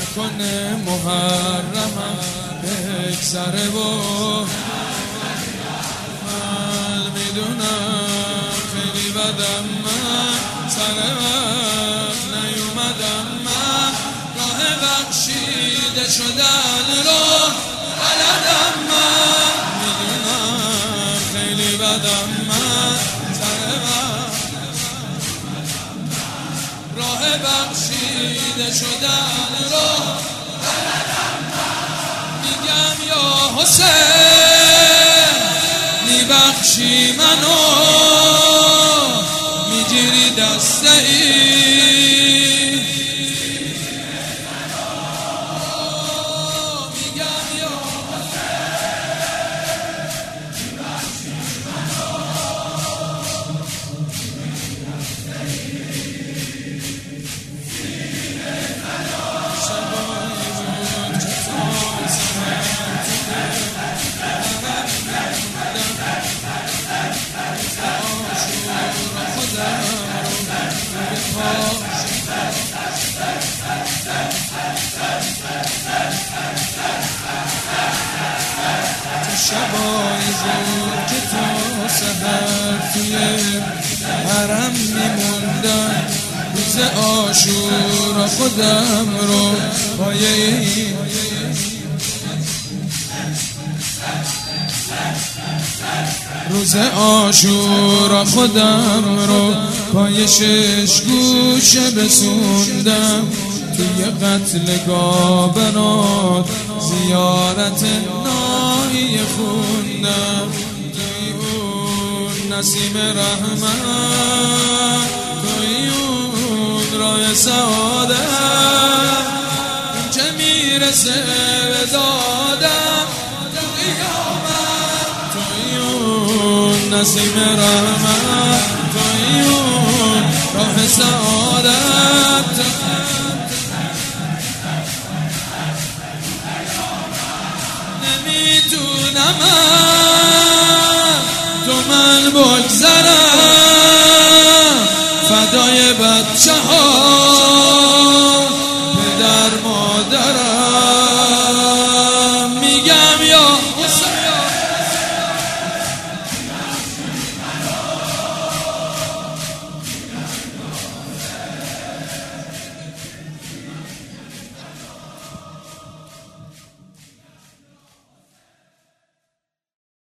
کنه محرمم بگذره و من میدونم خیلی بدم من سر وقت نیومدم من راه بخشیده شدن رو بلدم من میدونم خیلی بدم من سر وقت راه بخشیده شدن رو بلدم من میگم یا حسین میبخشی منو میگیری دسته ای شبای زود که تا سحر توی حرم میموندم روز عاشورا خودم رو پایه روز عاشورا خودم رو پای 6 گوشه بسوندم توی قتلگاه برات زیارت ناهی خوندم توی اون نسیم رحمت توی اون راه سعادت که میرسه به دادم توی اون نسیم رحمت توی اون راه سعادت نمیتونم